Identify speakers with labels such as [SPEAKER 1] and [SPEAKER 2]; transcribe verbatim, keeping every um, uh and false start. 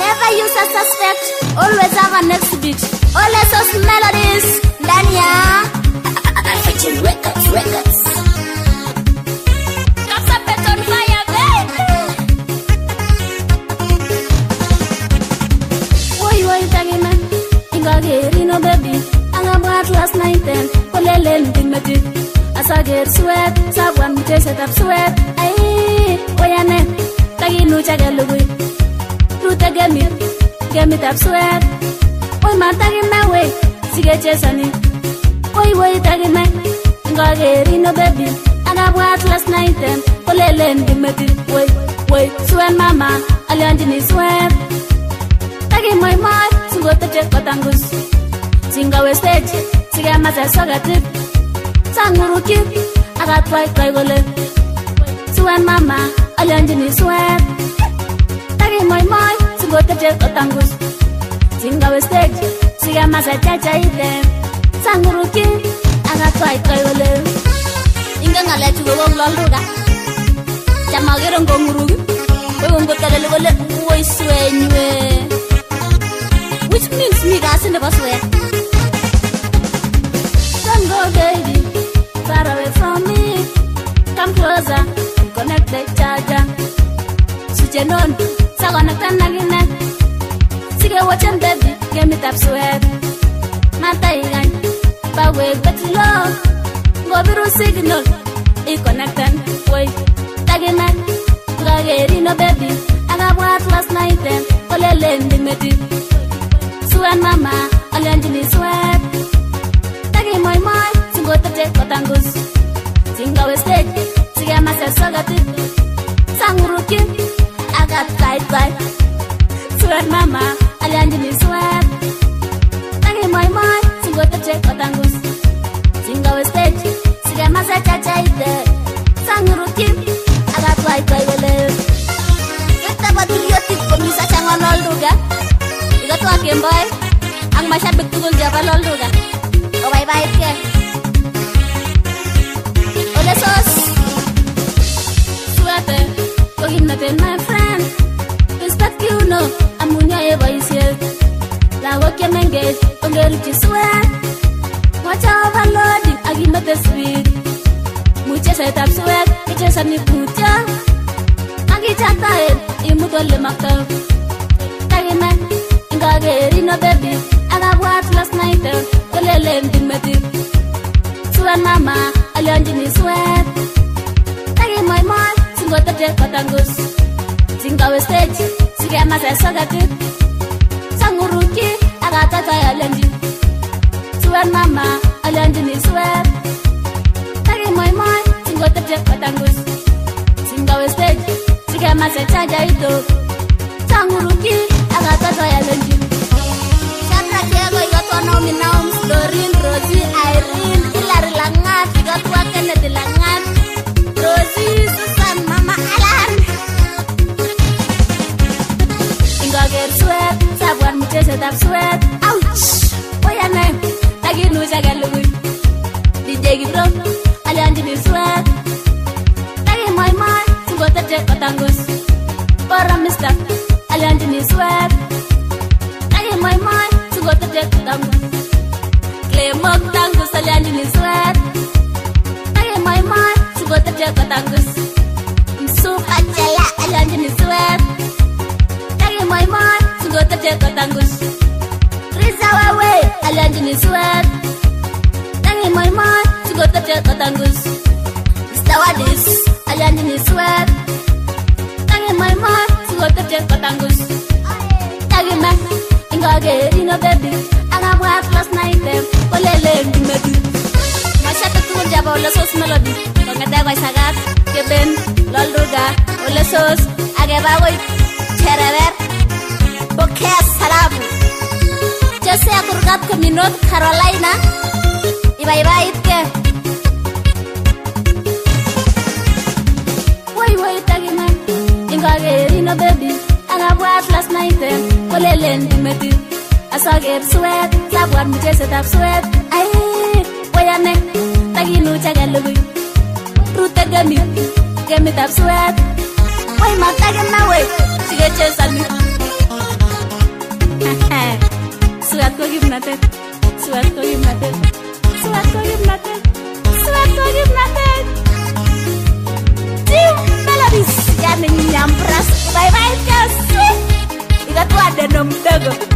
[SPEAKER 1] Never use a suspect, always have a next beat. Always those melodies, Dania. Fighting records, records. Cops up it on fire, baby. Why you are tagging me? Inga gerino baby. Anga brat last night then. Polele ndimeti. As I get sweat, someone me set up sweat. Ay, oyane. Tagi no chagalugui. Ruta get me, get me that sweat. Oy man tagging my way. Sige chesani. Oy oy tagging me. Inga gerino baby. Anga brat last night then. Polele ndimeti. Oy oy sweat mama. Alianjini sweat. Tagging my my. Sugo te check patangus. Singa we stage. Sige masa sogatip. Sanguruki, I got white gole. Swan mama, Alanjini sweat. Tagging my mind, to go to check otangus. Singa stage, see a massa chacha ite. Sanguruki, I got white gole. Inga let you go on Loluga. Jamagiron Gonguru. We won't go tell a little voice when you. Which means me gas in the bus way. Don't go, baby. Far away from me, come closer, connect the charger. Switch it on, so gonna turn again. Sige watch and baby, get me tap sweat. Mataigan, but wait, but low. Go through signal, it connect and wait. Tagain man, Gagerino baby, I got what last night then, Olele Dimeti. Swan mama, Alanjini sweat. Tagain my mind. Go to check Kotangus. Singa we stage. Siga masa sogati. Sanguruki. I got tight tight. Sweat mama. Alianjini sweat. Tangi my mind. Singo to check Kotangus. Singa we stage. Siga masa chacha ite. Sanguruki. I got tight tight wele. Kita batul yotik komisa changon lolduga. Iga tu akim boy. Ang masyad betul jaba lolduga. Oh bye bye ke. Ole sos Suate Kogin natin my friend Respect you know Amunya e voice Lago kia mengage Ongeri chi sweat Watch overloading Agi mate sweet Mucha set up sweat Iche sani pucha Agi chata e Imuto le makta Tagi me Inga gerino baby Aga what last night Ole le mdimeti Suan mama Alanjini sweat. Tagging my mind, singo to check Kotangus. Singa we stage, sige masa sogati. Sanguruki, agata tay Alanji. Swan mama, Alanjini sweat. Tagging my mind, singo to check Kotangus. Singa we stage, sige masa chaja ito. Sanguruki, agata tay Alanji. Chandra Diego, you got one of me now. Doreen, Rosie, Irene, Hilary Langat, you got one Kennedy Langat, Rosie, Susan, Mama Alan. Inga get sweat, sabuan mucha set up sweat. Ouch! Oh ya name, lagi nu jaga lugu. D J Gibro, Alanjini sweat. Lagi my my, singo terjek Kotangus. Para Mister, Alanjini sweat. Lagi my my, singo terjek Kotangus. Lemok tanggus Alanjini sweat. Tagging my mind, sugo terjek Kotangus. Suka jaya Alanjini sweat. Tagging my mind, sugo terjek Kotangus. Riza Wawe Alanjini sweat. Tagging my mind, sugo terjek Kotangus. Mister Wadis Alanjini sweat. Tagging my mind, sugo terjek Kotangus. Tagging me, inga gerino baby. Aga buat last night them. Olele ndimeti. Masha tukun jaba ole sos melody. Kongete kwa sagat. Keben lolduga. Ole sos. Ageba woi. Cherever. Bokeh salamu. Jose akurgat ke Minot Carolina. Iba iba itke. Woi woi tagina. Inga gerino baby. Aga buat last night them. Olele ndimeti. As I get sweat, sabuan mucha set up sweat. Ay, wayane, tagi nu chaga lugu. Ruta gami, gami tap sweat. Way ma tagi na way, sige chesani. neno mdogo.